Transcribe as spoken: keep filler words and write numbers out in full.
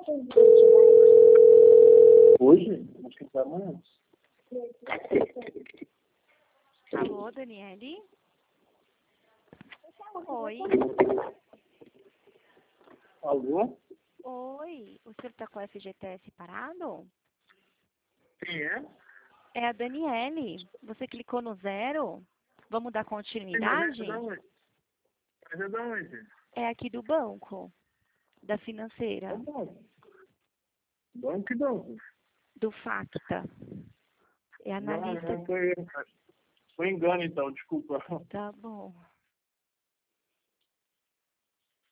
Hoje? Acho que tá amanhã. Alô, Daniele? Oi. Alô? Oi. O senhor está com o F G T S parado? Quem é? É a Daniele. Você clicou no zero? Vamos dar Sim, continuidade? mas é da onde? Mas é da onde? É aqui do banco, da Tá financeira, bom. Bom que bom. do Facta. É Não, analista. não foi... Foi engano então, desculpa. Tá bom.